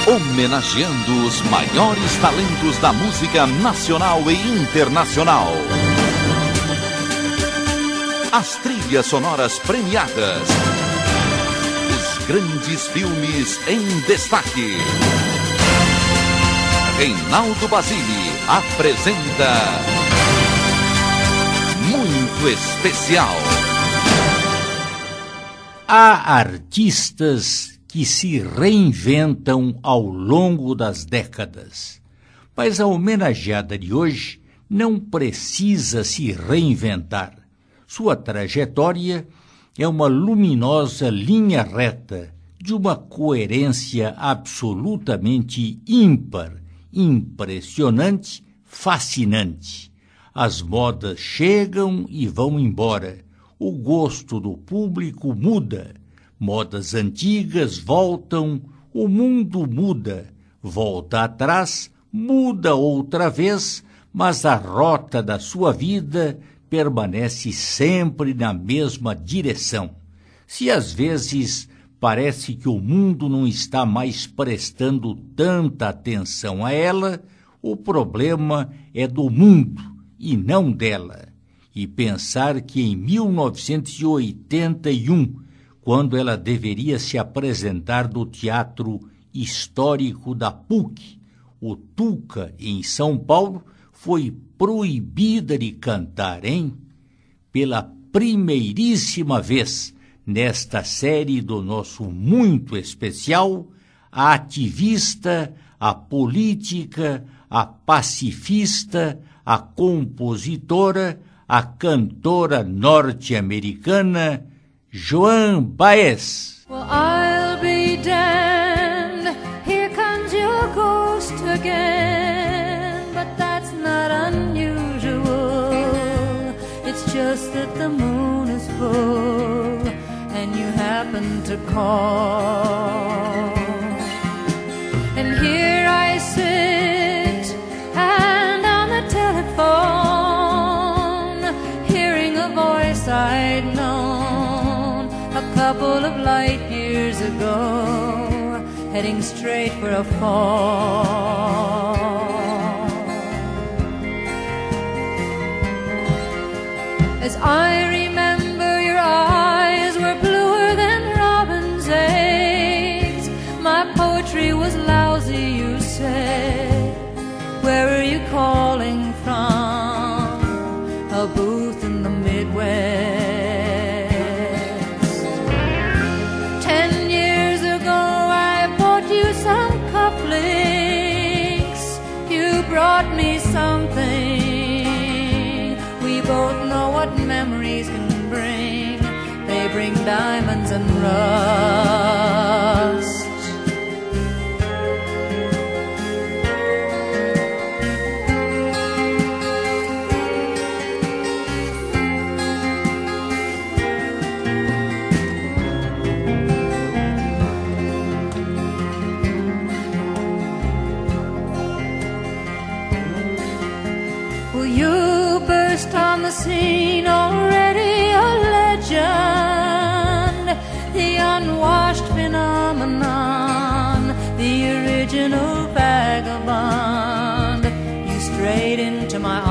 Homenageando os maiores talentos da música nacional e internacional. As trilhas sonoras premiadas. Os grandes filmes em destaque. Reinaldo Basile apresenta Muito Especial. Há artistas que se reinventam ao longo das décadas, mas a homenageada de hoje não precisa se reinventar. Sua trajetória é uma luminosa linha reta de uma coerência absolutamente ímpar, impressionante, fascinante. As modas chegam e vão embora. O gosto do público muda. Modas antigas voltam, o mundo muda. Volta atrás, muda outra vez, mas a rota da sua vida permanece sempre na mesma direção. Se às vezes parece que o mundo não está mais prestando tanta atenção a ela, o problema é do mundo e não dela. E pensar que em 1981, quando ela deveria se apresentar no Teatro Histórico da PUC, o Tuca, em São Paulo, foi proibida de cantar, hein? Pela primeiríssima vez nesta série do nosso Muito Especial, a ativista, a política, a pacifista, a compositora, a cantora norte-americana Joan Baez. Well, I'll be damned, here comes your ghost again, but that's not unusual. It's just that the moon is full and you happen to call. And here I sit and on the telephone, hearing a voice I'd known a couple of light years ago, heading straight for a fall. As I remember, your eyes were bluer than robin's eggs. My poetry was lousy, you said. Where are you calling from? A booth in the Midwest. 10 years ago I bought you some cufflinks. You brought me something. We both know what memories can bring. They bring diamonds and rust. Well, you burst on the scene, already a legend, the unwashed phenomenon, the original vagabond. You strayed into my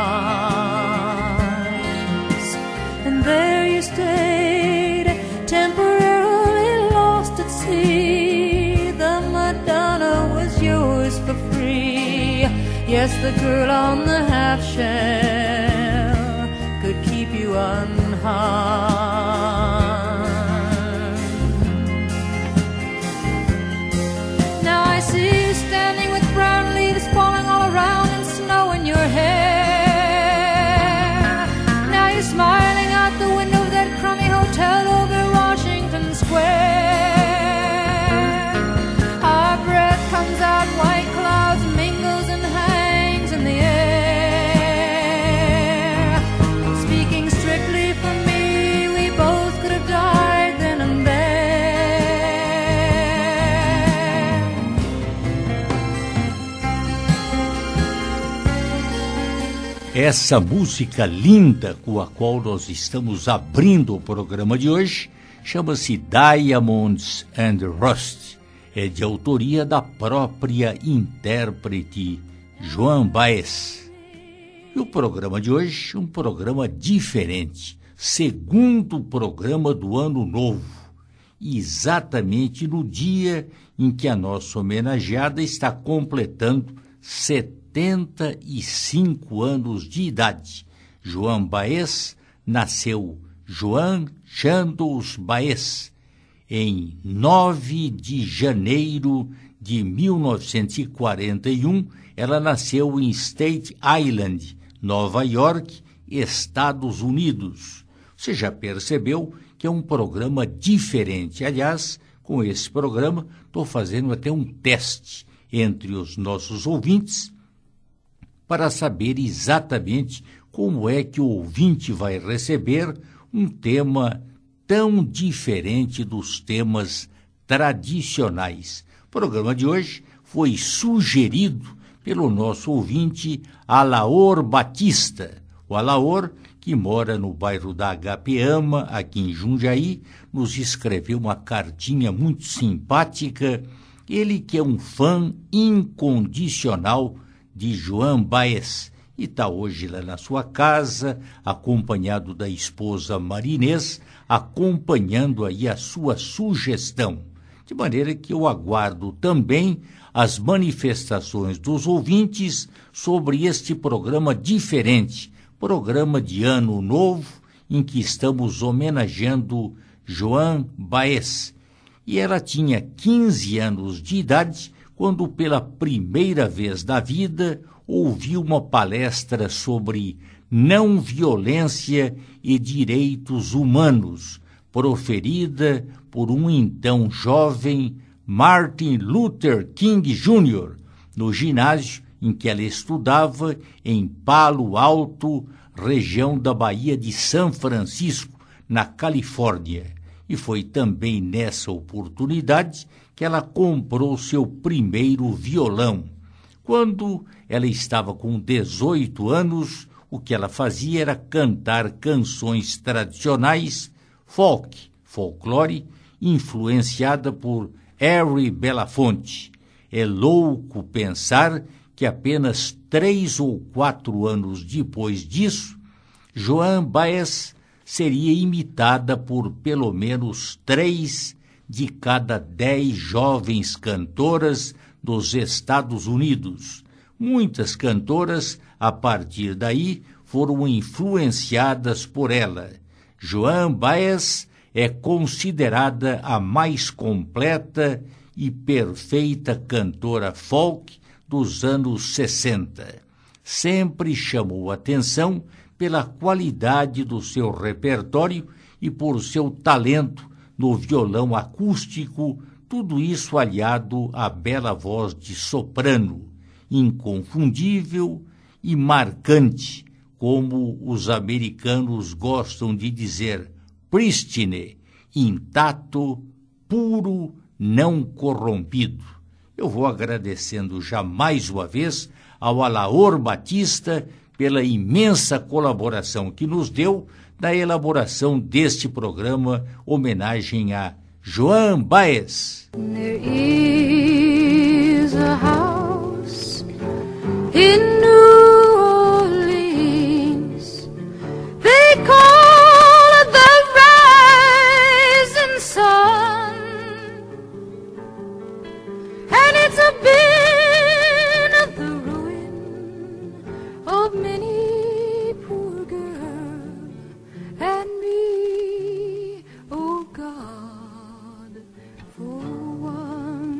arms, and there you stayed, temporarily lost at sea. The Madonna was yours for free. Yes, the girl on the half shell could keep you unharmed. Now I see you standing with brown leaves falling all around and snow in your hair. Now you're smiling out the window of that crummy hotel over Washington Square. Our breath comes out, white clouds mingles and hangs in the air. Speaking strictly for me, we both could have died then and there. Essa música linda com a qual nós estamos abrindo o programa de hoje chama-se Diamonds and Rust. é de autoria da própria intérprete Joan Baez. E o programa de hoje, um programa diferente, segundo programa do Ano Novo, exatamente no dia em que a nossa homenageada está completando 75 anos de idade. Joan Baez nasceu Joan Chandos Baez em 9 de janeiro de 1941. Ela nasceu em Staten Island, Nova York, Estados Unidos. Você já percebeu que é um programa diferente. Aliás, com esse programa, estou fazendo até um teste entre os nossos ouvintes para saber exatamente como é que o ouvinte vai receber um tema tão diferente dos temas tradicionais. O programa de hoje foi sugerido pelo nosso ouvinte Alaor Batista. O Alaor, que mora no bairro da Agapeama, aqui em Jundiaí, nos escreveu uma cartinha muito simpática. Ele que é um fã incondicional de Joan Baez e está hoje lá na sua casa, acompanhado da esposa Marinês, acompanhando aí a sua sugestão. De maneira que eu aguardo também as manifestações dos ouvintes sobre este programa diferente, programa de Ano Novo, em que estamos homenageando Joan Baez. E ela tinha 15 anos de idade quando, pela primeira vez da vida, ouviu uma palestra sobre não violência e direitos humanos, proferida por um então jovem Martin Luther King Jr., no ginásio em que ela estudava em Palo Alto, região da Baía de São Francisco, na Califórnia. E foi também nessa oportunidade que ela comprou seu primeiro violão. Quando ela estava com 18 anos, o que ela fazia era cantar canções tradicionais, folclore, influenciada por Harry Belafonte. É louco pensar que apenas 3 ou 4 anos depois disso, Joan Baez seria imitada por pelo menos 3 de cada 10 jovens cantoras dos Estados Unidos. Muitas cantoras, a partir daí, foram influenciadas por ela. Joan Baez é considerada a mais completa e perfeita cantora folk dos anos 60. Sempre chamou atenção pela qualidade do seu repertório e por seu talento no violão acústico, tudo isso aliado à bela voz de soprano, inconfundível e marcante, como os americanos gostam de dizer, prístine, intacto, puro, não corrompido. Eu vou agradecendo já mais uma vez ao Alaor Batista pela imensa colaboração que nos deu na elaboração deste programa, homenagem a Joan Baez. There is a house in New Orleans. They call it the Rising Sun, and it's a been of the ruin of many poor girl and me, oh God, for one.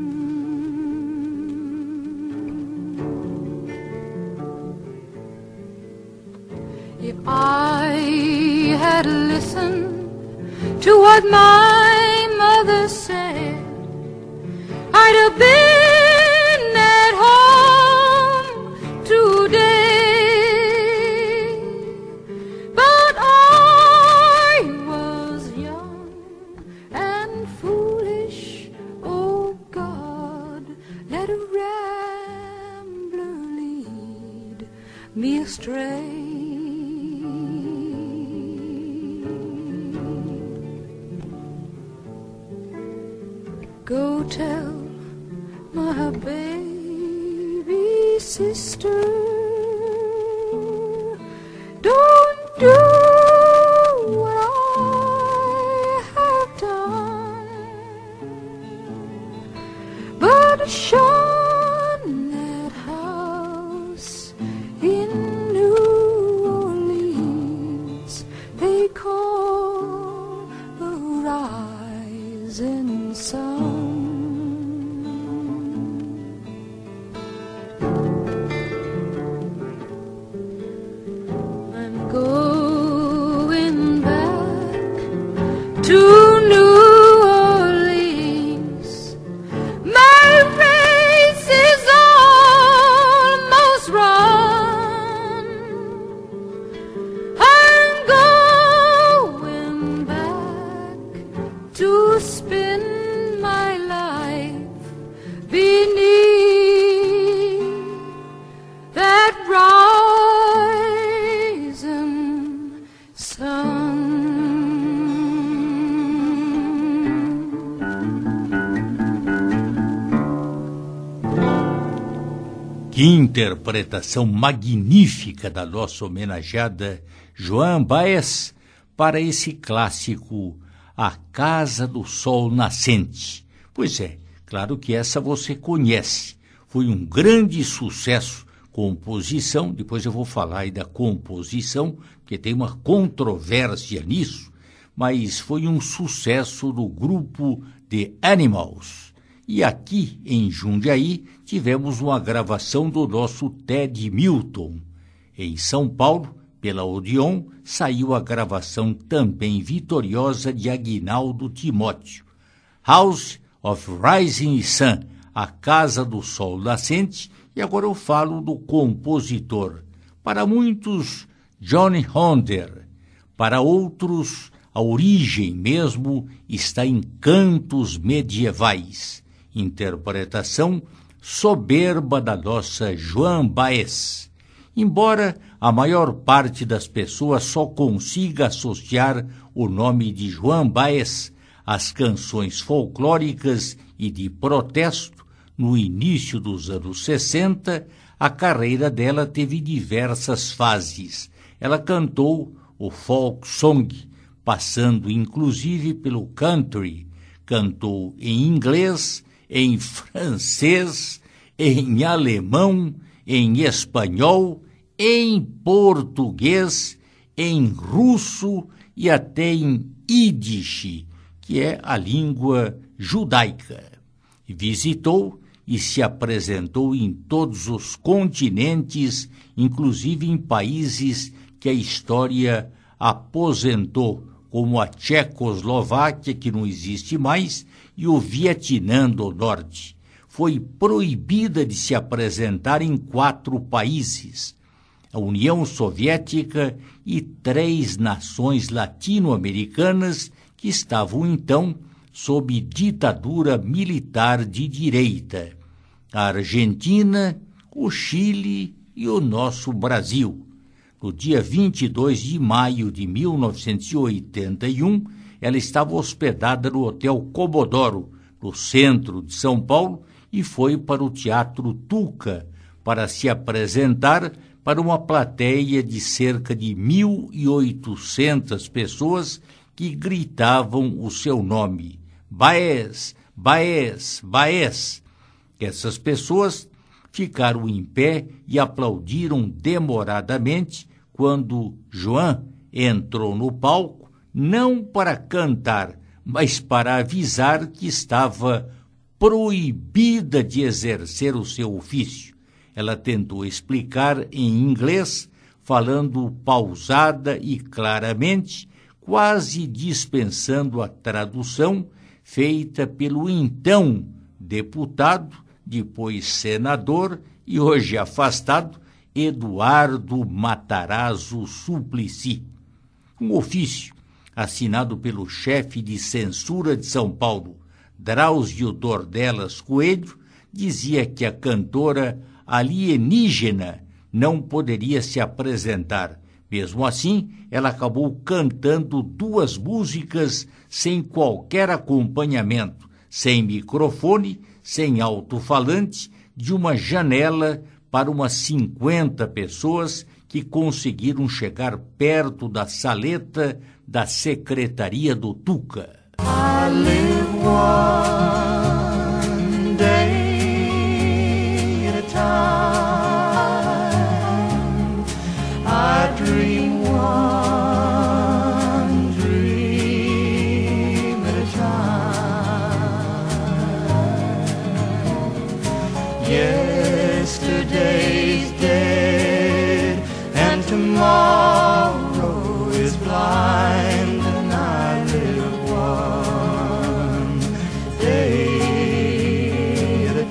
If I had listened to what my mother said, I'd have been at home today. But I was young and foolish, oh God, let a rambler lead me astray. Go tell my baby sister. Don't do what I have done, but shun that house in New Orleans they call the rising sun. I'm going back to New Orleans. My race is almost run. I'm going back to spend my life beneath that rising sun. Que interpretação magnífica da nossa homenageada Joan Baez para esse clássico A Casa do Sol Nascente. Pois é, claro que essa você conhece. Foi um grande sucesso, composição, depois eu vou falar aí da composição, porque tem uma controvérsia nisso, mas foi um sucesso do grupo The Animals. E aqui em Jundiaí tivemos uma gravação do nosso Ted Milton. Em São Paulo, pela Odeon, saiu a gravação também vitoriosa de Aguinaldo Timóteo. House of Rising Sun, A Casa do Sol Nascente, e agora eu falo do compositor. Para muitos, Johnny Hodder. Para outros, a origem mesmo está em cantos medievais. Interpretação soberba da nossa Joan Baez. Embora a maior parte das pessoas só consiga associar o nome de Joan Baez às canções folclóricas e de protesto, no início dos anos 60, a carreira dela teve diversas fases. Ela cantou o folk song, passando inclusive pelo country, cantou em inglês, em francês, em alemão, em espanhol, em português, em russo e até em Yiddish, que é a língua judaica. Visitou e se apresentou em todos os continentes, inclusive em países que a história aposentou, como a Tchecoslováquia, que não existe mais, e o Vietnã do Norte. Foi proibida de se apresentar em 4 países, a União Soviética e 3 nações latino-americanas que estavam então sob ditadura militar de direita, a Argentina, o Chile e o nosso Brasil. No dia 22 de maio de 1981, ela estava hospedada no Hotel Comodoro, no centro de São Paulo, e foi para o Teatro Tuca para se apresentar para uma plateia de cerca de 1.800 pessoas que gritavam o seu nome, Baez, Baez, Baez. Essas pessoas ficaram em pé e aplaudiram demoradamente quando Joan entrou no palco, não para cantar, mas para avisar que estava proibida de exercer o seu ofício. Ela tentou explicar em inglês, falando pausada e claramente, quase dispensando a tradução feita pelo então deputado, depois senador e hoje afastado, Eduardo Matarazzo Suplicy. Um ofício assinado pelo chefe de censura de São Paulo, Drauzio Dornelas Coelho, dizia que a cantora alienígena não poderia se apresentar. Mesmo assim, ela acabou cantando 2 músicas sem qualquer acompanhamento, sem microfone, sem alto-falante de uma janela para umas 50 pessoas que conseguiram chegar perto da saleta da secretaria do Tuca. I live one day at a time. I dream one dream at a time. Yesterday's dead and tomorrow is blind, and I live one day at a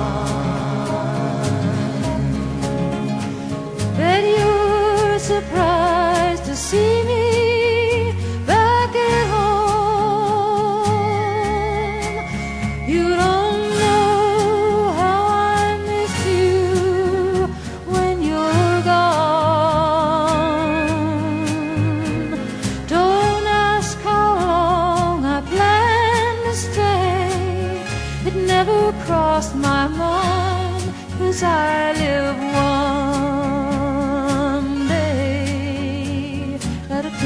time. Bet you're surprised to see me back at home. You don't know how I miss you when you're gone. Don't ask how long I plan to stay. It never crossed my mind, 'cause I live one day at a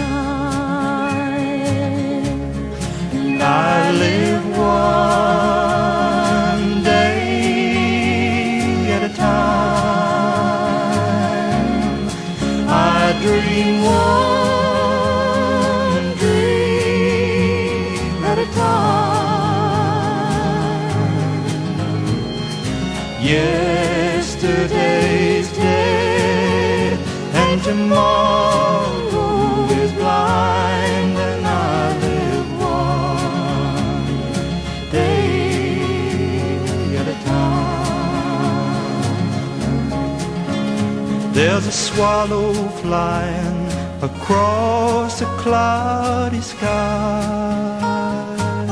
time. And I live one day at a time. I dream one dream at a time. Yesterday's dead and tomorrow is blind, and I live one day at a time. There's a swallow flying across a cloudy sky,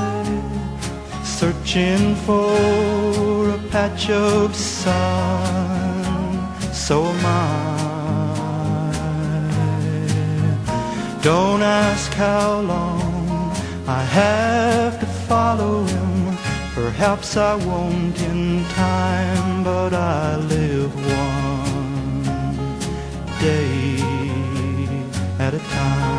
searching for a patch of sun. So am I. Don't ask how long I have to follow him. Perhaps I won't in time, but I live one day at a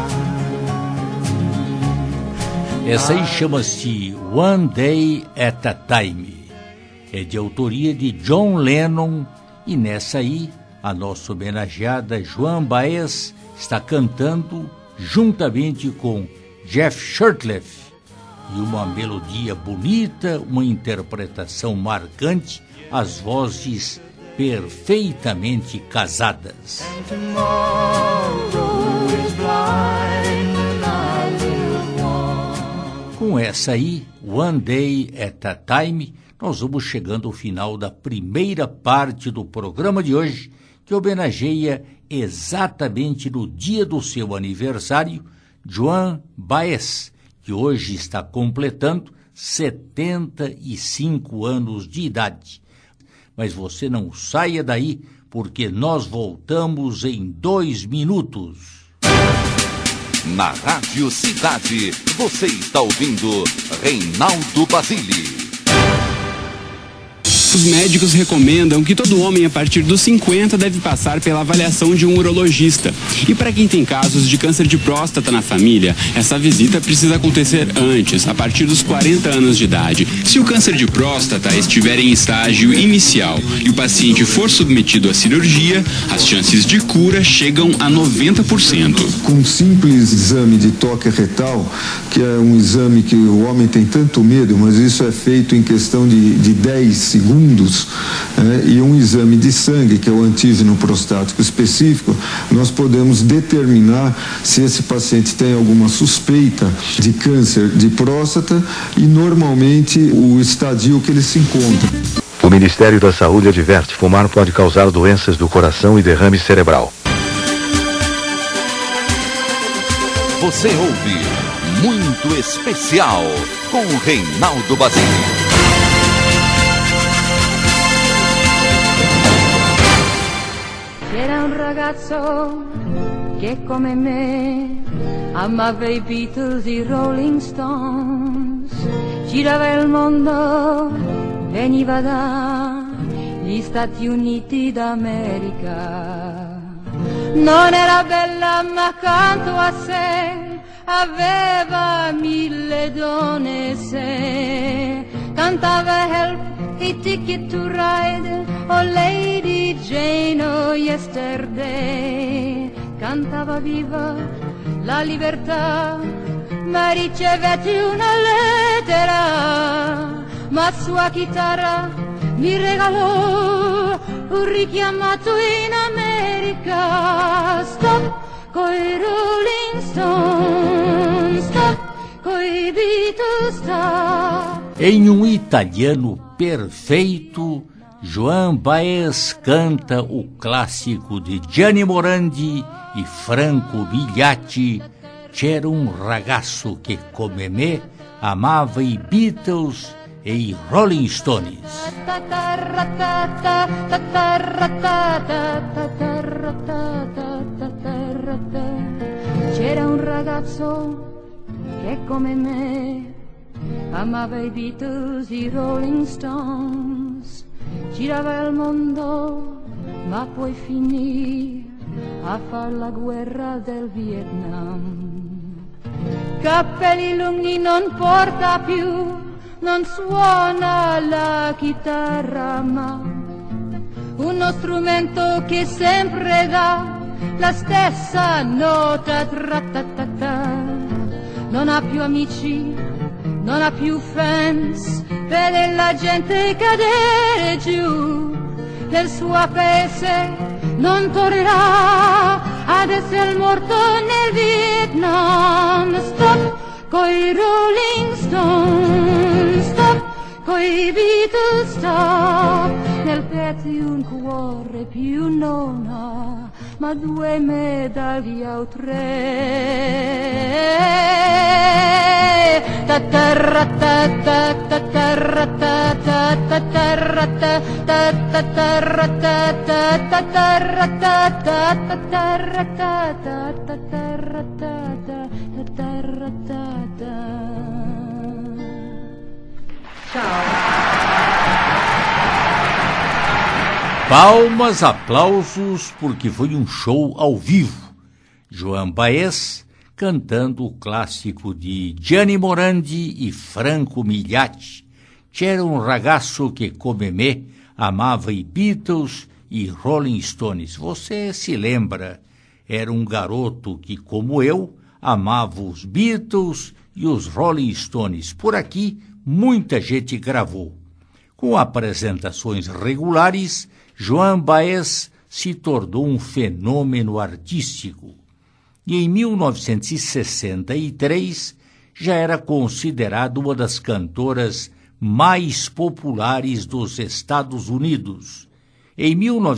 time. Essa aí chama-se One Day at a Time. É de autoria de John Lennon, e nessa aí a nossa homenageada Joan Baez está cantando juntamente com Jeff Shirtliff, e uma melodia bonita, uma interpretação marcante, as vozes perfeitamente casadas. Com essa aí, One Day at a Time, nós vamos chegando ao final da primeira parte do programa de hoje, que homenageia exatamente no dia do seu aniversário, Joan Baez, que hoje está completando 75 anos de idade. Mas você não saia daí, porque nós voltamos em 2 minutos. Na Rádio Cidade, você está ouvindo Reinaldo Basile. Os médicos recomendam que todo homem a partir dos 50 deve passar pela avaliação de um urologista. E para quem tem casos de câncer de próstata na família, essa visita precisa acontecer antes, a partir dos 40 anos de idade. Se o câncer de próstata estiver em estágio inicial e o paciente for submetido à cirurgia, as chances de cura chegam a 90%. Com um simples exame de toque retal, que é um exame que o homem tem tanto medo, mas isso é feito em questão de 10 segundos, e um exame de sangue, que é o antígeno prostático específico, nós podemos determinar se esse paciente tem alguma suspeita de câncer de próstata e normalmente o estadio que ele se encontra. O Ministério da Saúde adverte: fumar pode causar doenças do coração e derrame cerebral. Você ouve Muito Especial com Reinaldo Basile. Era un ragazzo che come me amava i Beatles, i Rolling Stones, girava il mondo veniva dagli Stati Uniti d'America. Non era bella ma accanto a sé aveva 1000 donne se cantava Help, a Ticket to Ride, oh Lady Jane, oh Yesterday, cantava viva la libertà, ma ricevette una lettera, ma sua chitarra mi regalò un richiamato in America. Stop coi Rolling Stones, stop coi Beatles, stop. Em um italiano perfeito, Joan Baez canta o clássico de Gianni Morandi e Franco Bigliatti, C'era un ragazzo che come me amava i Beatles e i Rolling Stones. C'era un ragazzo che come me amava i Beatles, i Rolling Stones, girava il mondo ma poi finì a far la guerra del Vietnam. Capelli lunghi non porta più, non suona la chitarra ma uno strumento che sempre dà la stessa nota, tra-ta-ta-ta. Non ha più amici, non ha più fans, vede la gente cadere giù. Nel suo paese non tornerà ad essere morto nel Vietnam. Stop coi Rolling Stones, stop coi Beatles, stop. Nel petto un cuore più non ha, ma 2 medaglie o 3. Ta-ta-ra-ta-ta, ta-ta-ra-ta-ta, ta-ta-ra-ta, ta-ta-ra-ta-ta, ta-ta-ra-ta-ta, ta-ta-ra-ta-ta, ta-ta-ra-ta-ta, ta-ta-ra-ta-ta. Ciao. Palmas, aplausos, porque foi um show ao vivo. Joan Baez cantando o clássico de Gianni Morandi e Franco Bigliatti, C'era un ragazzo che come me amava i Beatles e Rolling Stones. Você se lembra, era um garoto que, como eu, amava os Beatles e os Rolling Stones. Por aqui, muita gente gravou. Com apresentações regulares, Joan Baez se tornou um fenômeno artístico. E em 1963 já era considerada uma das cantoras mais populares dos Estados Unidos. Em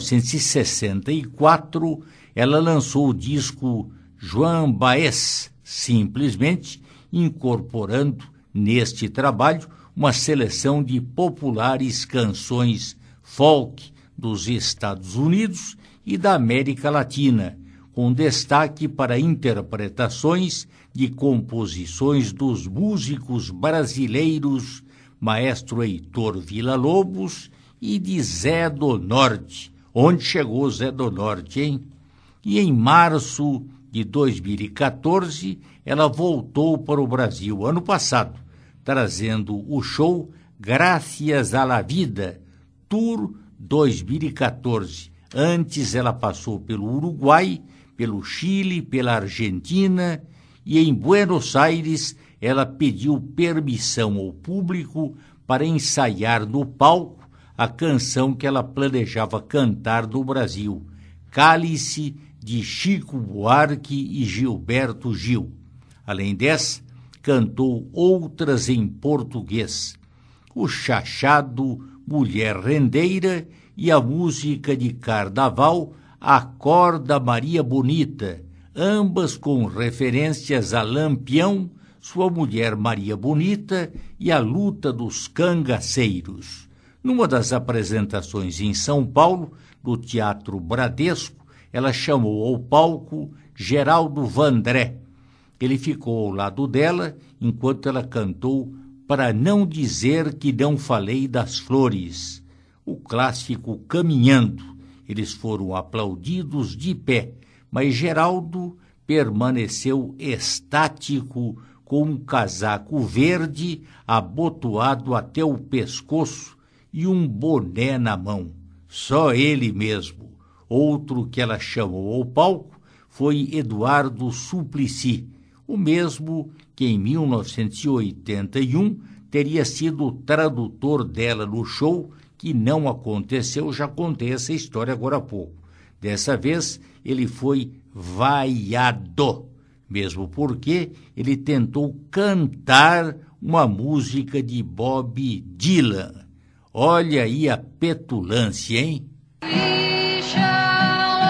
1964, ela lançou o disco Joan Baez, simplesmente incorporando neste trabalho uma seleção de populares canções folk dos Estados Unidos e da América Latina, com destaque para interpretações de composições dos músicos brasileiros Maestro Heitor Villa-Lobos e de Zé do Norte. Onde chegou Zé do Norte, hein? E em março de 2014, ela voltou para o Brasil, ano passado, trazendo o show Gracias a la Vida, Tour 2014. Antes ela passou pelo Uruguai, pelo Chile, pela Argentina e em Buenos Aires ela pediu permissão ao público para ensaiar no palco a canção que ela planejava cantar no Brasil, Cálice, de Chico Buarque e Gilberto Gil. Além dessa, cantou outras em português, o Chachado, Mulher Rendeira e a música de carnaval Acorda Maria Bonita, ambas com referências a Lampião, sua mulher Maria Bonita e a luta dos cangaceiros. Numa das apresentações em São Paulo, no Teatro Bradesco, ela chamou ao palco Geraldo Vandré. Ele ficou ao lado dela enquanto ela cantou para não dizer que não falei das flores, o clássico Caminhando. Eles foram aplaudidos de pé, mas Geraldo permaneceu estático com um casaco verde abotoado até o pescoço e um boné na mão. Só ele mesmo. Outro que ela chamou ao palco foi Eduardo Suplicy, o mesmo que em 1981 teria sido o tradutor dela no show, que não aconteceu. Já contei essa história agora há pouco. Dessa vez ele foi vaiado, mesmo porque ele tentou cantar uma música de Bob Dylan. Olha aí a petulância, hein? We shall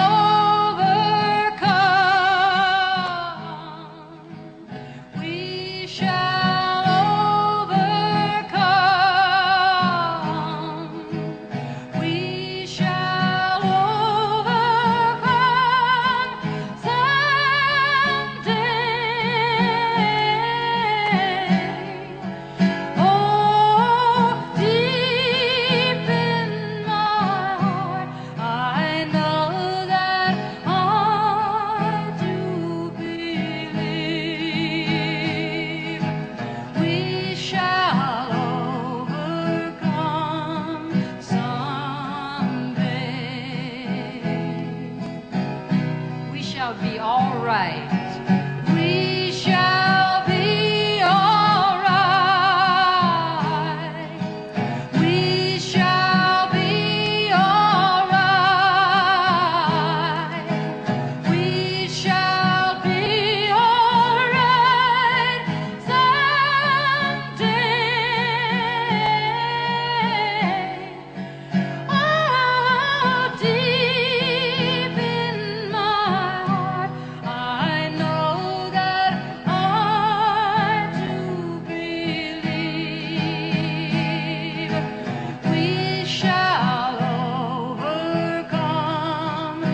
overcome. We shall overcome. We shall overcome someday. Oh, deep in my heart, I know that I do believe we shall overcome someday. We shall be all right. We shall be all right. We shall be all right. We shall be all right someday. Oh, deep in my heart, I know that I do believe we shall overcome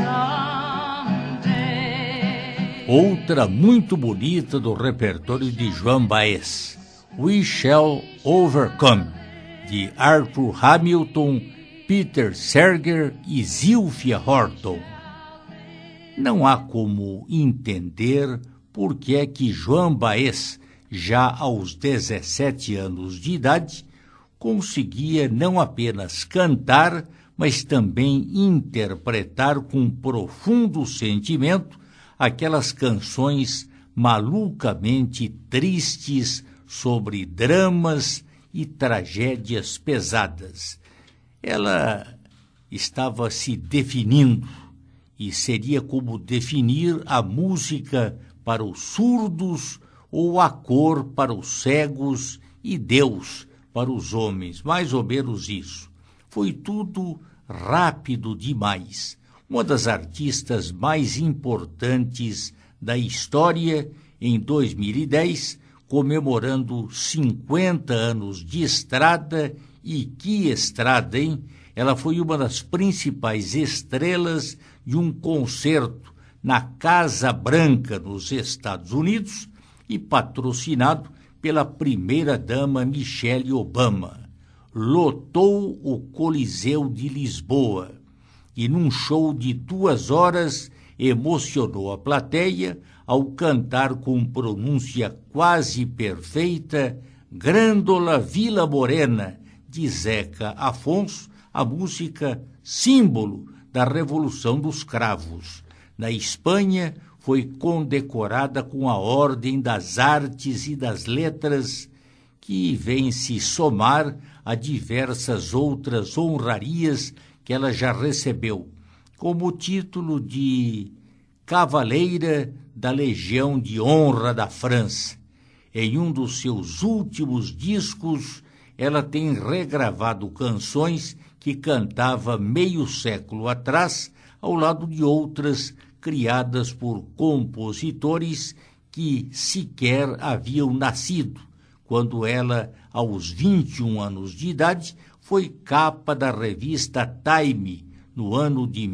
someday. Outra muito bonita do repertório de Joan Baez, We Shall Overcome, de Arthur Hamilton, Peter Seeger e Zilphia Horton. Não há como entender por que é que Joan Baez, já aos 17 anos de idade, conseguia não apenas cantar, mas também interpretar com profundo sentimento aquelas canções malucamente tristes sobre dramas e tragédias pesadas. Ela estava se definindo, e seria como definir a música para os surdos ou a cor para os cegos e Deus para os homens, mais ou menos isso. Foi tudo rápido demais. Uma das artistas mais importantes da história, em 2010, comemorando 50 anos de estrada. E que estrada, hein? Ela foi uma das principais estrelas de um concerto na Casa Branca, nos Estados Unidos, e patrocinado pela primeira-dama Michelle Obama. Lotou o Coliseu de Lisboa e, num show de 2 horas, emocionou a plateia ao cantar com pronúncia quase perfeita Grândola Vila Morena, de Zeca Afonso, a música símbolo da Revolução dos Cravos. Na Espanha, foi condecorada com a Ordem das Artes e das Letras, que vem se somar a diversas outras honrarias que ela já recebeu, como o título de Cavaleira da Legião de Honra da França. Em um dos seus últimos discos, ela tem regravado canções que cantava meio século atrás, ao lado de outras criadas por compositores que sequer haviam nascido, quando ela, aos 21 anos de idade, foi capa da revista Time, no ano de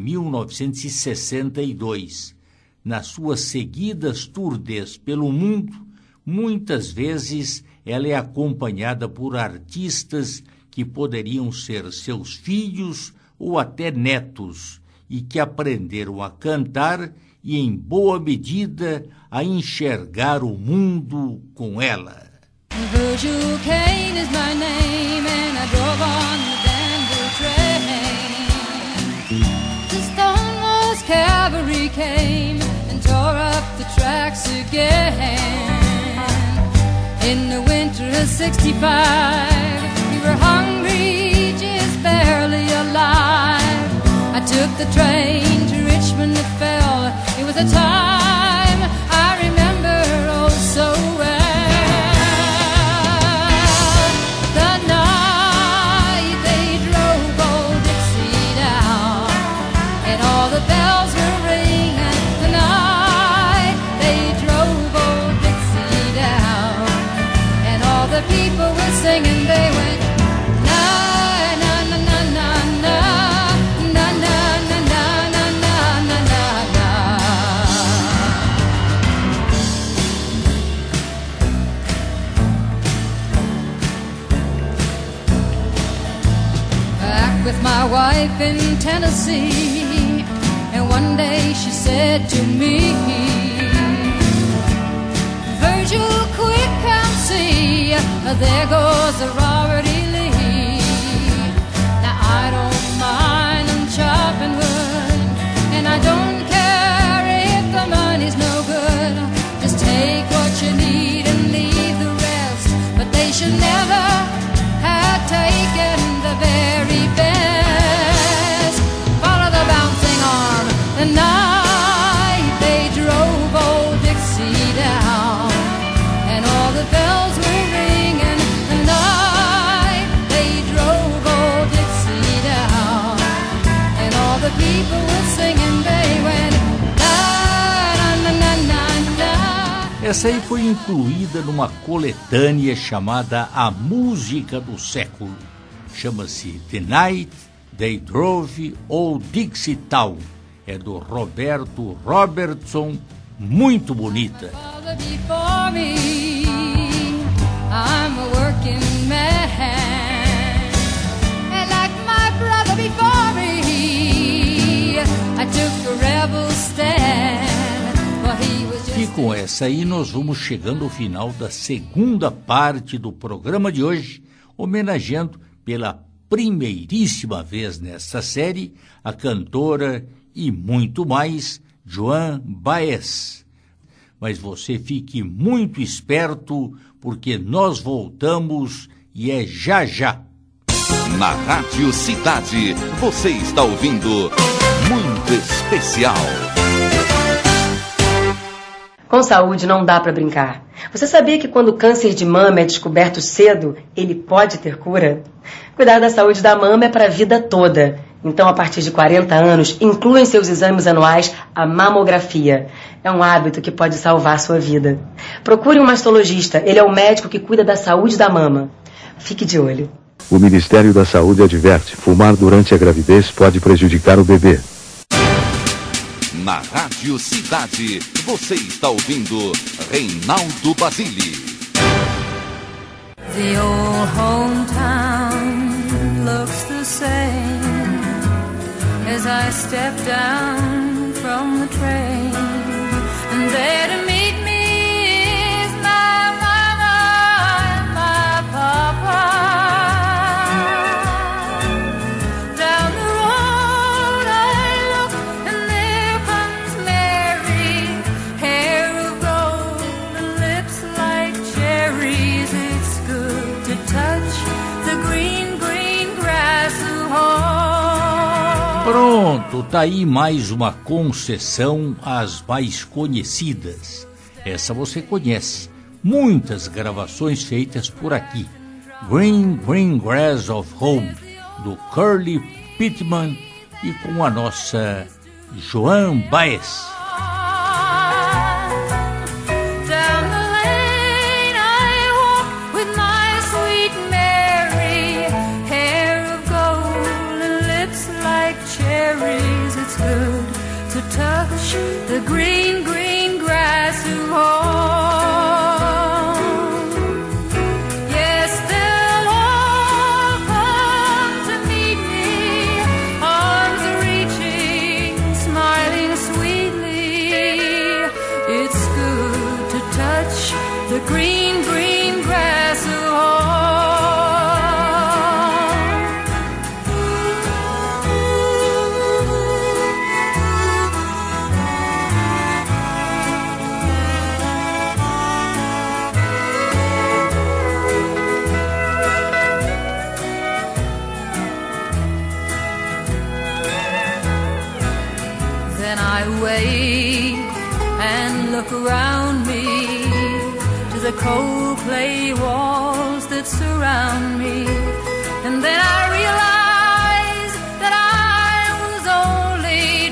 1962. Nas suas seguidas turnês pelo mundo, muitas vezes ela é acompanhada por artistas que poderiam ser seus filhos ou até netos e que aprenderam a cantar e, em boa medida, a enxergar o mundo com ela. Virgil Kane is my name, and I drove on the Danville train. The Stonewall's cavalry came and tore up the tracks again. In the winter of '65, we were hungry, just barely alive. I took the train to Richmond that fell. It was a time I remember oh so well. The night they drove old Dixie down, and all the bells were ringing. The night they drove old Dixie down, and all the people were singing. They went na na na na na na. With my wife in Tennessee, and one day she said to me, Virgil, quick, come see, there goes the Robert E. Lee. Now I don't mind them chopping wood, and I don't care if the money's no good. Just take what you need and leave the rest, but they should never have taken the very best. Follow the bouncing arm. The night they drove old Dixie down, and all the bells were ringing. The night they drove old Dixie down, and all the people were singing. They went na na na na na. Essa aí foi incluída numa coletânea chamada A Música do Século. Chama-se The Night They Drove Old Dixie Town. É do Roberto Robertson, muito bonita. Before me, I'm a working man, and like my brother before me, I took a rebel stand, but he was just... E com essa aí nós vamos chegando ao final da segunda parte do programa de hoje, homenageando pela primeiríssima vez nesta série a cantora e muito mais Joan Baez. Mas você fique muito esperto, porque nós voltamos e é já já. Na Rádio Cidade, você está ouvindo Muito Especial. Com saúde não dá para brincar. Você sabia que quando o câncer de mama é descoberto cedo, ele pode ter cura? Cuidar da saúde da mama é para a vida toda. Então, a partir de 40 anos, inclua em seus exames anuais a mamografia. É um hábito que pode salvar sua vida. Procure um mastologista, ele é o médico que cuida da saúde da mama. Fique de olho. O Ministério da Saúde adverte: fumar durante a gravidez pode prejudicar o bebê. Na Rádio Cidade, você está ouvindo Reinaldo Basile. The old hometown looks the same as I step down from the train, and there to meet me is my mama and my papa. Down the road I look, and there comes Mary, hair of gold and lips like cherries. It's good to touch the green, green grass of home. Pronto, tá aí mais uma concessão às mais conhecidas. Essa você conhece. Muitas gravações feitas por aqui. Green, Green Grass of Home, do Curly Pittman e com a nossa Joan Baez. Down the lane I walk with my sweet Mary, hair of gold and lips like cherries. It's good to touch the green, green grass of home. I wait and look around me to the cold clay walls that surround me, and then I realize that I was only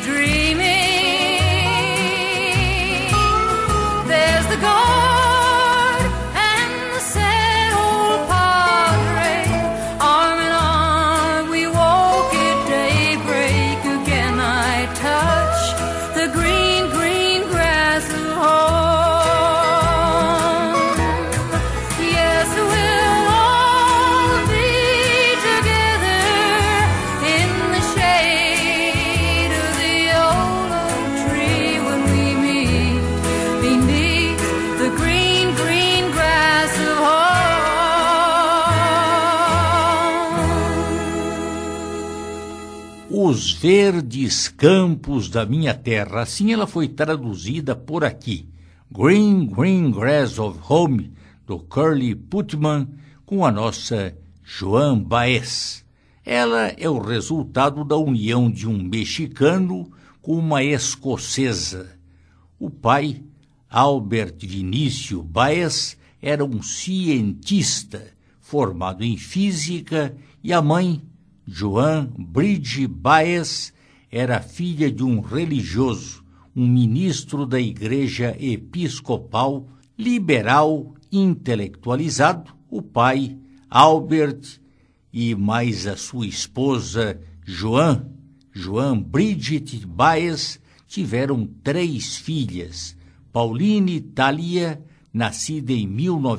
dreaming. There's the guard and the sad old padre, arm in arm we walk at daybreak. Again I touch the green, green grass of home. Yes, we'll all be together in the shade of the old oak tree when we meet beneath the green, green grass of home. Os verdes campos da minha terra, assim ela foi traduzida por aqui. Green, Green Grass of Home, do Curly Putman, com a nossa Joan Baez. Ela é o resultado da união de um mexicano com uma escocesa. O pai, Albert Vinícius Baez, era um cientista formado em física, e a mãe, Joan Bridge Baez, era filha de um religioso, um ministro da Igreja Episcopal, liberal, intelectualizado. O pai, Albert, e mais a sua esposa, Joan Bridget Baez, tiveram 3 filhas. Pauline Thalia, nascida em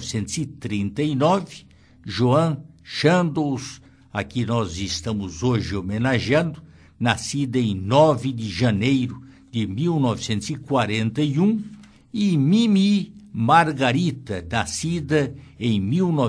1939, Joan Chandos, a que nós estamos hoje homenageando, nascida em 9 de janeiro de 1941, e Mimi Margarita, nascida em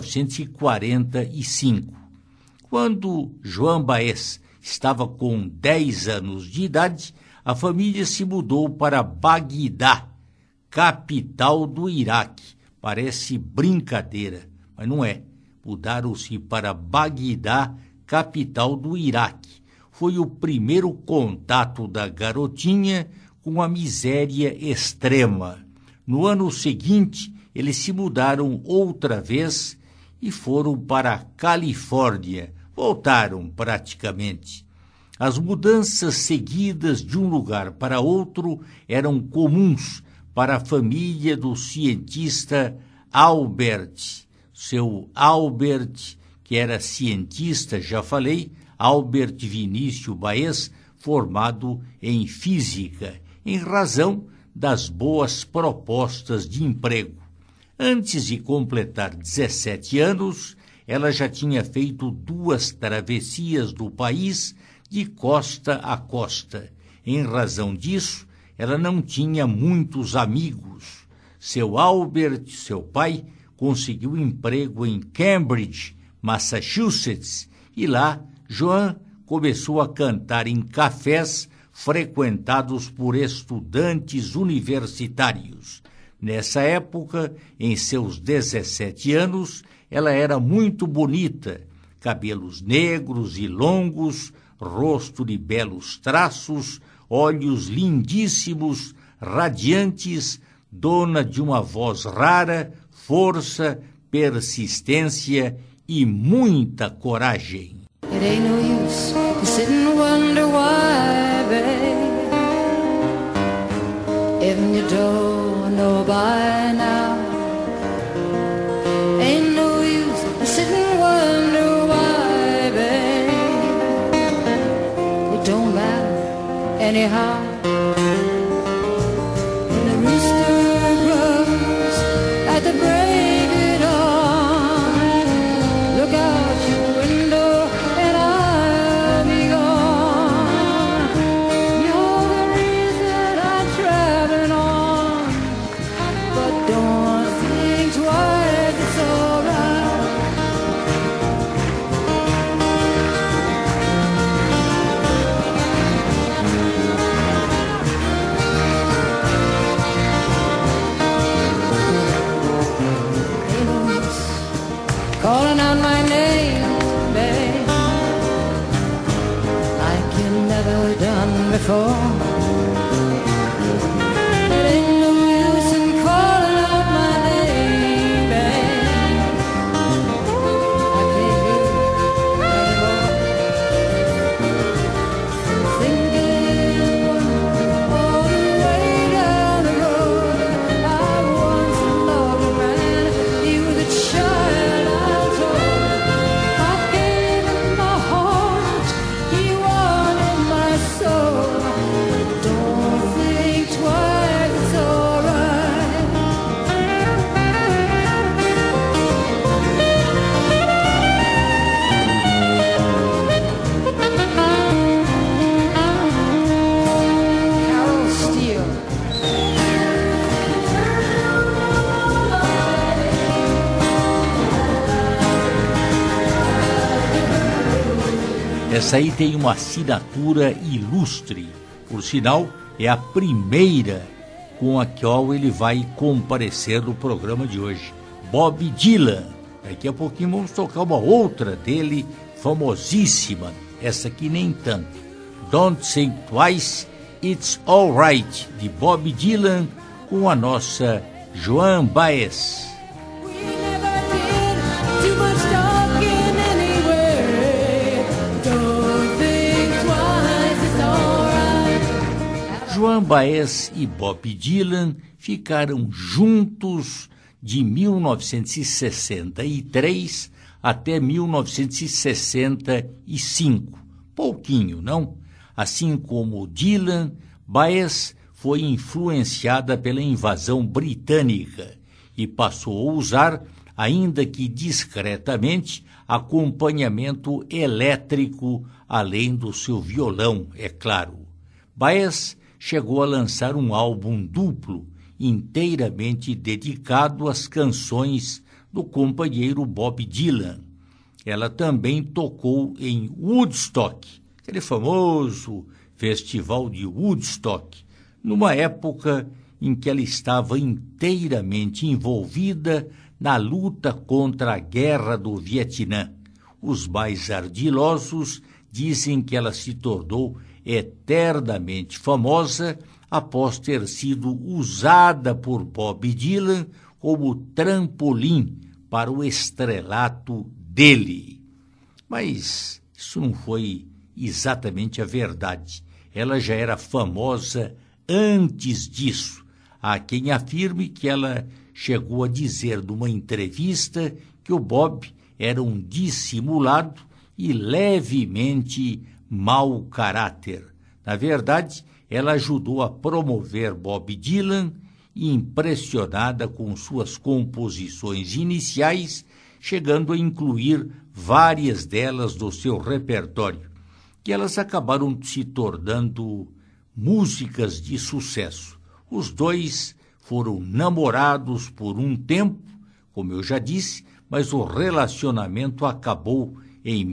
1945. Quando Joan Baez estava com 10 anos de idade, a família se mudou para Bagdá, capital do Iraque. Parece brincadeira, mas não é. Mudaram-se para Bagdá, capital do Iraque. Foi o primeiro contato da garotinha com a miséria extrema. No ano seguinte, eles se mudaram outra vez e foram para a Califórnia. Voltaram praticamente. As mudanças seguidas de um lugar para outro eram comuns para a família do cientista Albert. Seu Albert, que era cientista, já falei, Albert Vinícius Baez, formado em física, em razão das boas propostas de emprego. Antes de completar 17 anos, ela já tinha feito 2 travessias do país de costa a costa. Em razão disso, ela não tinha muitos amigos. Seu Albert, seu pai, conseguiu emprego em Cambridge, Massachusetts, e lá Joan começou a cantar em cafés frequentados por estudantes universitários. Nessa época, em seus 17 anos, ela era muito bonita, cabelos negros e longos, rosto de belos traços, olhos lindíssimos, radiantes, dona de uma voz rara, força, persistência e muita coragem. It ain't no use to sit and wonder why, babe, if you don't know by now. Ain't no use to sit and wonder why, babe, it don't matter anyhow. When the rooster crows at the break of dawn, look out your window and I'll be gone. You're the reason I'm traveling on, but don't think twice, it's alright. Calling out my name, babe, like you never done before. Essa aí tem uma assinatura ilustre. Por sinal, é a primeira com a qual ele vai comparecer no programa de hoje. Bob Dylan. Daqui a pouquinho vamos tocar uma outra dele, famosíssima. Essa aqui nem tanto. Don't Think Twice, It's Alright, de Bob Dylan, com a nossa Joan Baez. Joan Baez e Bob Dylan ficaram juntos de 1963 até 1965. Pouquinho, não? Assim como Dylan, Baez foi influenciada pela invasão britânica e passou a usar, ainda que discretamente, acompanhamento elétrico, além do seu violão, é claro. Baez chegou a lançar um álbum duplo, inteiramente dedicado às canções do companheiro Bob Dylan. Ela também tocou em Woodstock, aquele famoso festival de Woodstock, numa época em que ela estava inteiramente envolvida na luta contra a guerra do Vietnã. Os mais ardilosos dizem que ela se tornou eternamente famosa após ter sido usada por Bob Dylan como trampolim para o estrelato dele. Mas isso não foi exatamente a verdade. Ela já era famosa antes disso. Há quem afirme que ela chegou a dizer numa entrevista que o Bob era um dissimulado e levemente mau caráter. Na verdade, ela ajudou a promover Bob Dylan, impressionada com suas composições iniciais, chegando a incluir várias delas do seu repertório, que elas acabaram se tornando músicas de sucesso. Os dois foram namorados por um tempo, como eu já disse, mas o relacionamento acabou em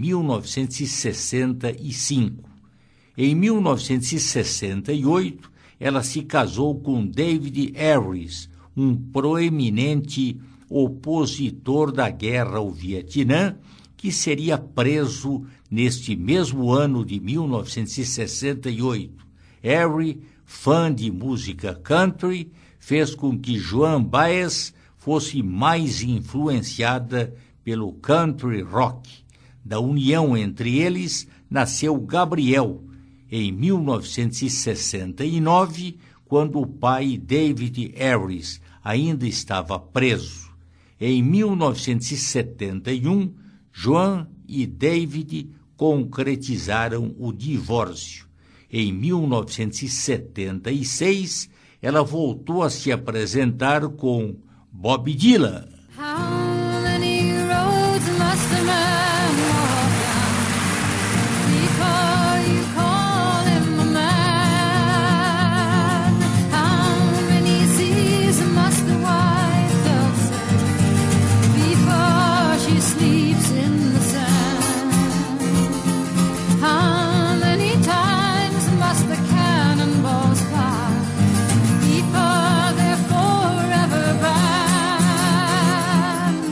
1965. Em 1968, ela se casou com David Harris, um proeminente opositor da guerra ao Vietnã, que seria preso neste mesmo ano de 1968. Harry, fã de música country, fez com que Joan Baez fosse mais influenciada pelo country rock. Da união entre eles nasceu Gabriel, em 1969, quando o pai David Harris ainda estava preso. Em 1971, Joan e David concretizaram o divórcio. Em 1976, ela voltou a se apresentar com Bob Dylan. How many roads must a man walk down before you call him a man? How many seas must the white dove sail before she sleeps in the sand? How many times must the cannonballs fly before they're forever banned?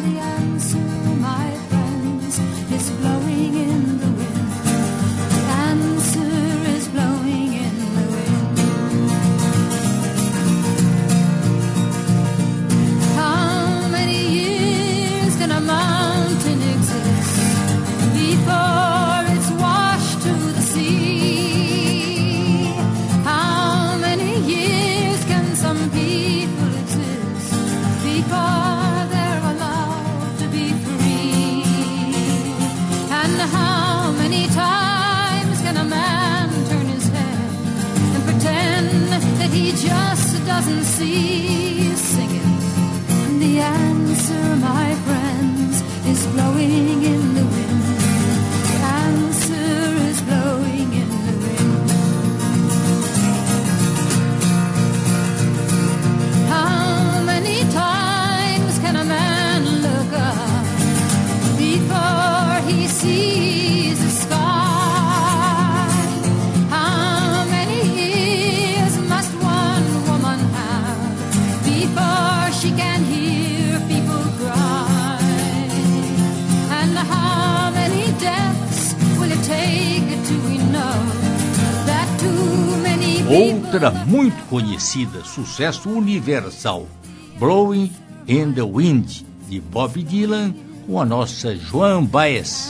Outra muito conhecida, sucesso universal, Blowing in the Wind, de Bob Dylan, com a nossa Joan Baez.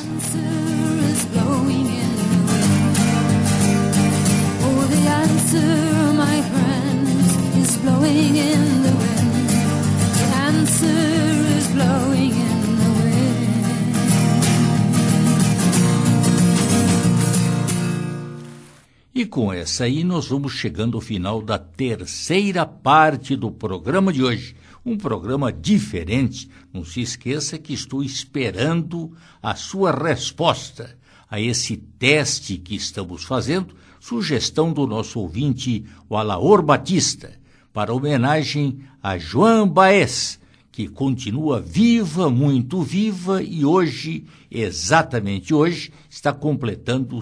My friends, is blowing in the wind. The answer is blowing in the wind. E com essa aí nós vamos chegando ao final da terceira parte do programa de hoje. Um programa diferente. Não se esqueça que estou esperando a sua resposta a esse teste que estamos fazendo. Sugestão do nosso ouvinte, o Alaor Batista, para homenagem a Joan Baez, que continua viva, muito viva, e hoje, exatamente hoje, está completando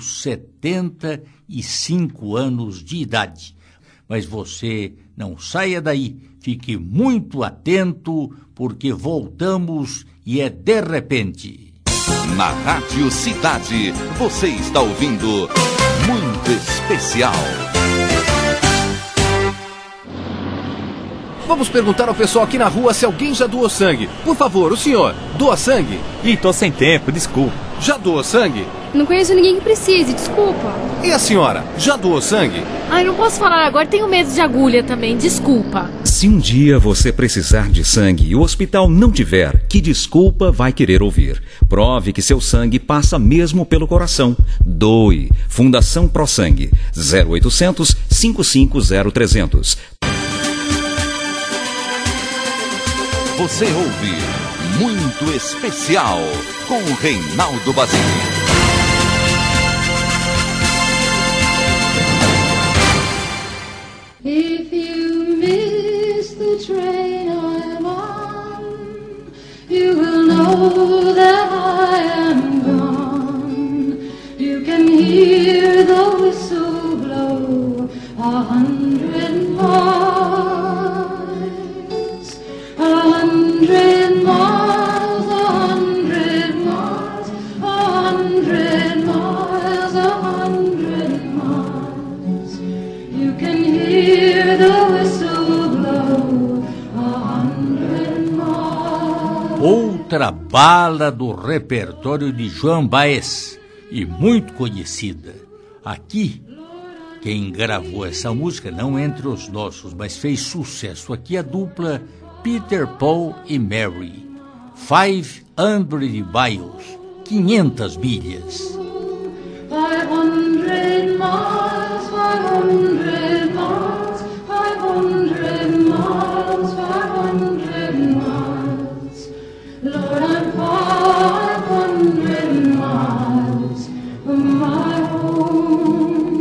75 anos de idade. Mas você não saia daí, fique muito atento, porque voltamos e é de repente. Na Rádio Cidade, você está ouvindo Muito Especial. Vamos perguntar ao pessoal aqui na rua se alguém já doou sangue. Por favor, o senhor, doa sangue? Ih, tô sem tempo, desculpa. Já doou sangue? Não conheço ninguém que precise, desculpa. E a senhora, já doou sangue? Ai, não posso falar agora, tenho medo de agulha também, desculpa. Se um dia você precisar de sangue e o hospital não tiver, que desculpa vai querer ouvir? Prove que seu sangue passa mesmo pelo coração. Doe. Fundação Pro Sangue. 0800 550 300. Você ouve Muito Especial com o Reinaldo Basile. If you miss the train I'm on, you will know that I am gone. You can hear the whistle blow 100 miles, 100 miles, 100 miles, 100 miles, 100 miles. You can hear the whistle blow 100 miles. Outra bala do repertório de Joan Baez, e muito conhecida. Aqui, quem gravou essa música, não entre os nossos, mas fez sucesso aqui, a dupla Peter, Paul e Mary. 500 miles, 500 milhas. 500 miles, 500 miles, 500 miles, 500 miles. Lord, I'm 500 miles from my home.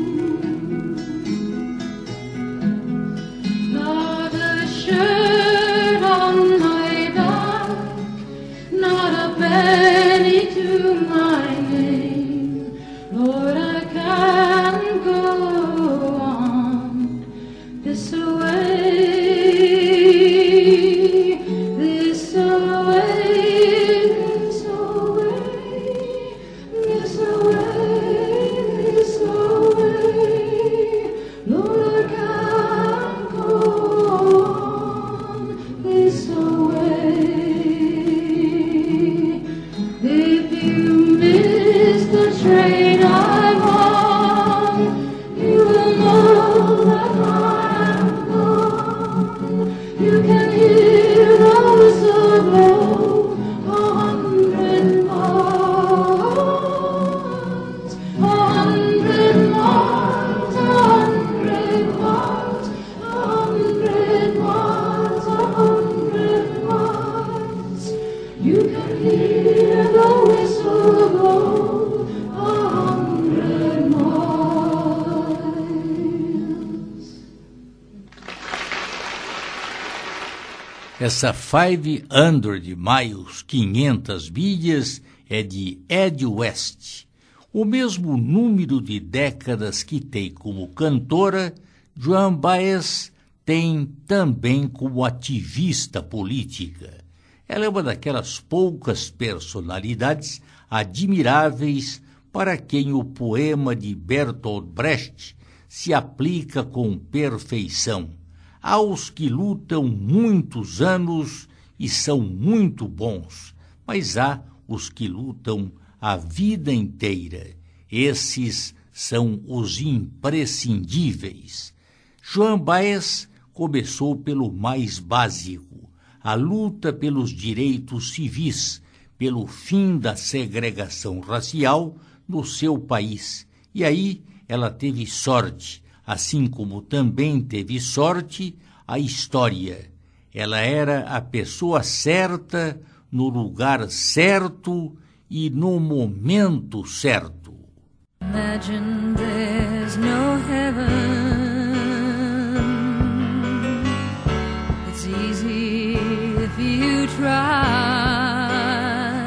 Not a shirt on my back, not a penny to my name. Lord, I can't go on this way, this way, this way, this way, this way. Lord, I can't go on this way. If you miss the train I'm on, you will know that I am gone. You can hear the whistle blow 100 miles, 100 miles, 100 miles, 100 miles, 100 miles. You can hear the whistle blow 100 miles. Essa 500 miles, 500 milhas, é de Ed West. O mesmo número de décadas que tem como cantora, Joan Baez tem também como ativista política. Ela é uma daquelas poucas personalidades admiráveis para quem o poema de Bertolt Brecht se aplica com perfeição aos que lutam muitos anos e são muito bons, mas há os que lutam a vida inteira. Esses são os imprescindíveis. Joan Baez começou pelo mais básico, a luta pelos direitos civis, pelo fim da segregação racial no seu país. E aí ela teve sorte, assim como também teve sorte a história. Ela era a pessoa certa, no lugar certo e no momento certo. Imagine there's no heaven. It's easy if you try.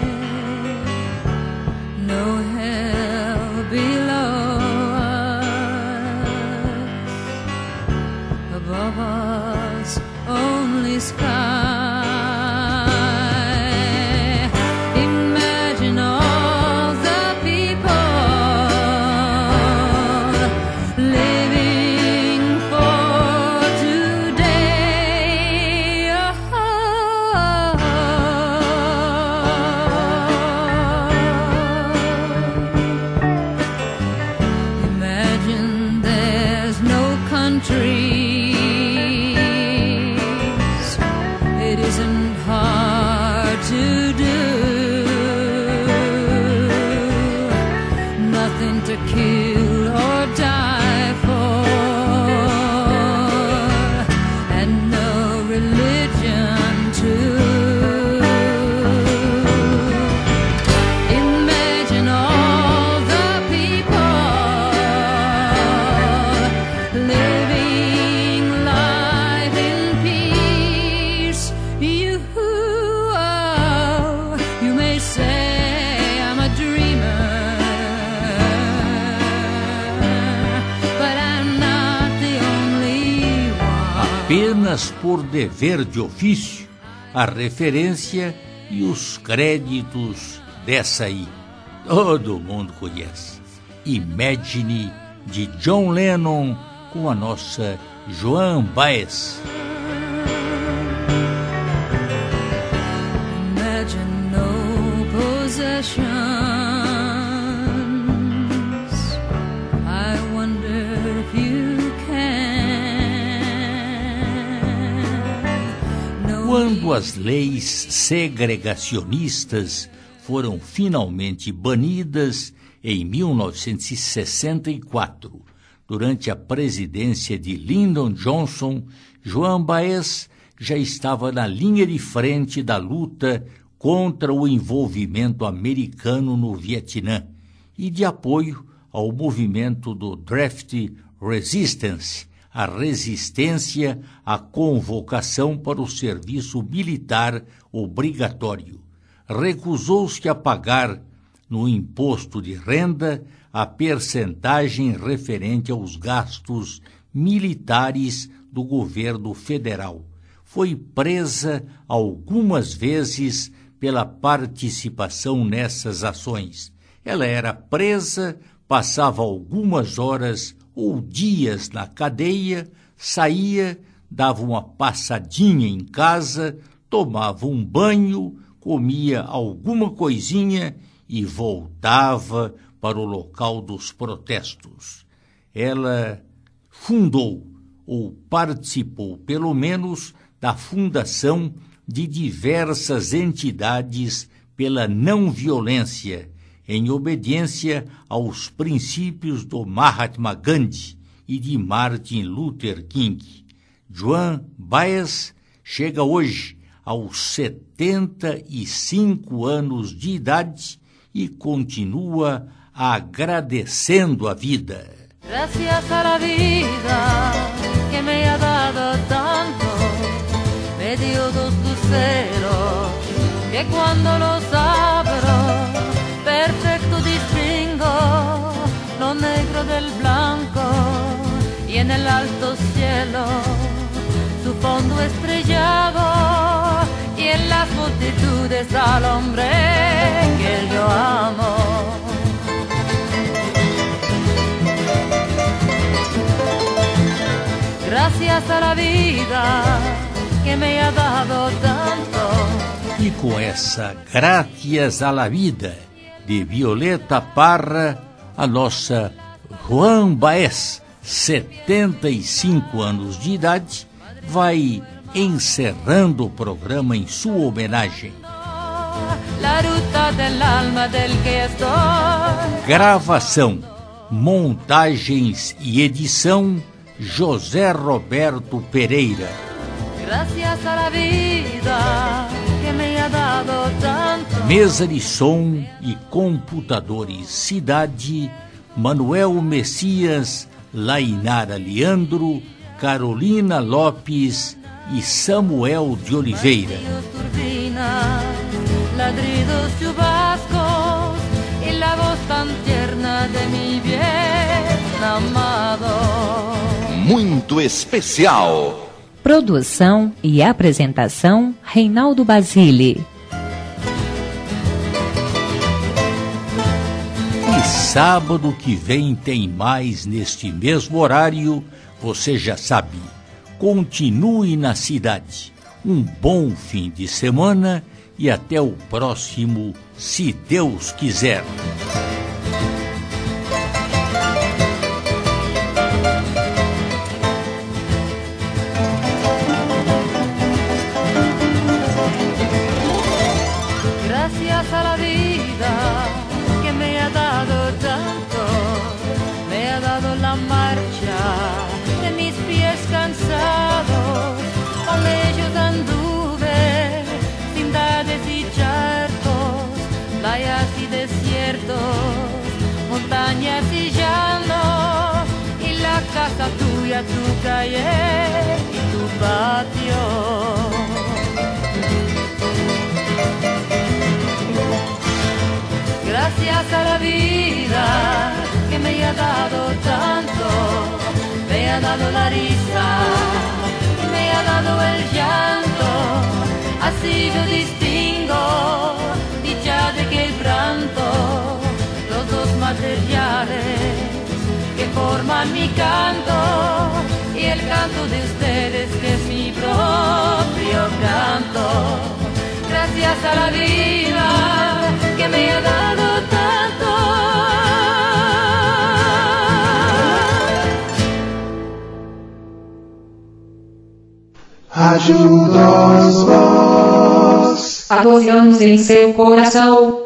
No hell below us. Above us, only sky. Apenas por dever de ofício, a referência e os créditos dessa aí. Todo mundo conhece. Imagine, de John Lennon, com a nossa Joan Baez. Imagine no possessions. I wonder if you can. Quando as leis segregacionistas foram finalmente banidas em 1964, durante a presidência de Lyndon Johnson, Joan Baez já estava na linha de frente da luta contra o envolvimento americano no Vietnã e de apoio ao movimento do Draft Resistance, a resistência à convocação para o serviço militar obrigatório. Recusou-se a pagar no imposto de renda a percentagem referente aos gastos militares do governo federal. Foi presa algumas vezes pela participação nessas ações. Ela era presa, passava algumas horas ou dias na cadeia, saía, dava uma passadinha em casa, tomava um banho, comia alguma coisinha e voltava para o local dos protestos. Ela fundou ou participou, pelo menos, da fundação de diversas entidades pela não violência, em obediência aos princípios do Mahatma Gandhi e de Martin Luther King. Joan Baez chega hoje aos 75 anos de idade e continua agradecendo a vida. Gracias a la vida que me ha dado tanto, me dio dos luceros que cuando los abro perfecto distingo lo negro del blanco y en el alto cielo su fondo estrellado y en las multitudes al hombre que yo amo. Gracias a la vida que me ha dado tanto. E com essa Gracias a la Vida de Violeta Parra, a nossa Juan Baez, 75 anos de idade, vai encerrando o programa em sua homenagem. Gravação, montagens e edição, José Roberto Pereira. Gracias a la vida que me ha dado tanto. Mesa de som e computadores Cidade, Manuel Messias, Lainara Leandro, Carolina Lopes e Samuel de Oliveira. Ladridos chubascos y la voz tan tierna de mi bien amado. Muito especial. Produção e apresentação, Reinaldo Basile. E sábado que vem tem mais neste mesmo horário, você já sabe. Continue na cidade. Um bom fim de semana e até o próximo, se Deus quiser. Gracias a la vida que me ha dado tanto, me ha dado la marcha de mis pies cansados, con ellos anduve, ciudades y charcos, playas y desiertos, montañas y llanos, y la casa tuya, tu calle y tu patio. Gracias a la vida que me ha dado tanto, me ha dado la risa, me ha dado el llanto, así yo distingo dicha de quebranto, los dos materiales que forman mi canto y el canto de ustedes que es mi propio canto. Gracias a la vida que me ha dado tanto. Ajuda-os vós, há 12 anos em seu coração.